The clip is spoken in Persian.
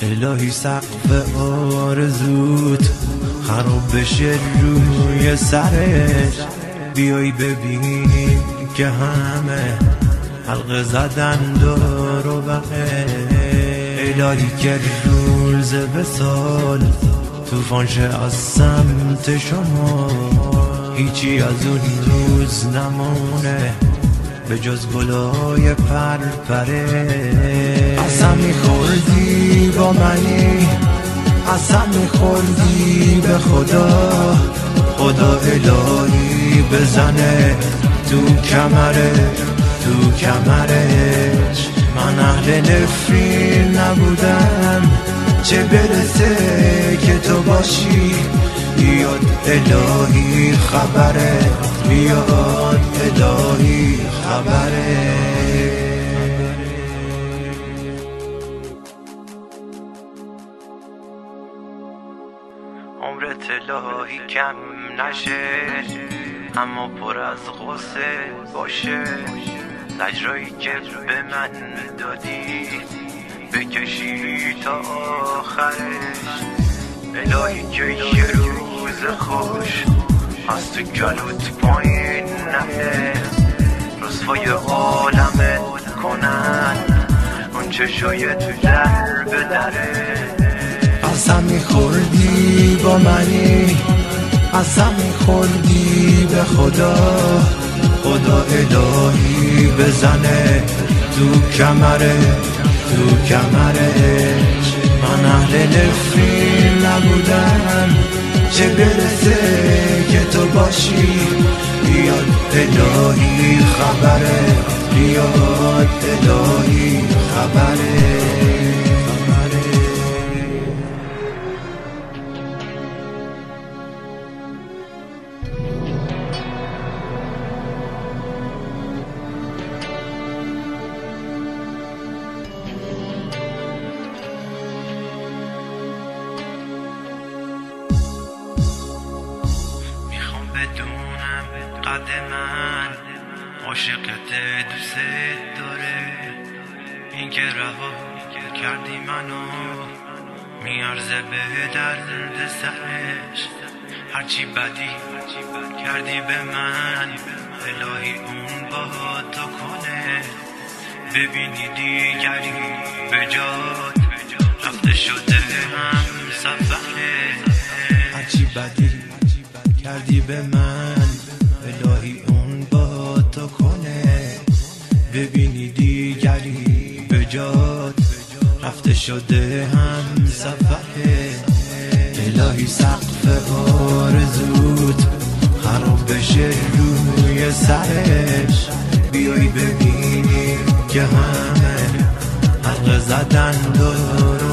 الهی سقف آرزوت خراب بشه روی سرش، بیای ببینی که همه حلقه زدن دور و بره. الهی که روز وصال طوفان شه از سمت شما، هیچی از اون روز نمونه به جز گلای پرپره. قسم میخوردی با منی، قسم میخوردی به خدا، خدا الهی بزنه تو کمرش. من اهل نفرین نبودم، چه برسه که تو باشی. بیاد الهی خبره، بیاد الهی خبره. عمرت الهی کم نشه، اما پر از غصه باشه. زجرایی که به من دادی بکشی تا آخرش. الهی که یه روز خوش از تو گلوت پایین نهه، رسوای عالمت کنن اون چشای در به دره. قسم میخوردی با منی، قسم میخوردی به خدا، خدا الهی بزنه تو کمرش. من اهل نفرین نبودم، چه برسه که تو باشی. بیاد الهی خبره، بیاد الهی خبره. بدونم قد من عاشقت دوست داره، این که رها کردی منو میارزه به درد سرش. هرچی بدی کردی به من الهی اون با تو کنه. ببینی دیگری به جات رفته شده هم سفره. هرچی بدی کردی به من الهی اون با تو کنه. ببینی دیگری به جات رفته شده هم سفره. الهی سقف آرزوت خراب بشه روی سرش، بیای ببینی که همه حلقه زدن دور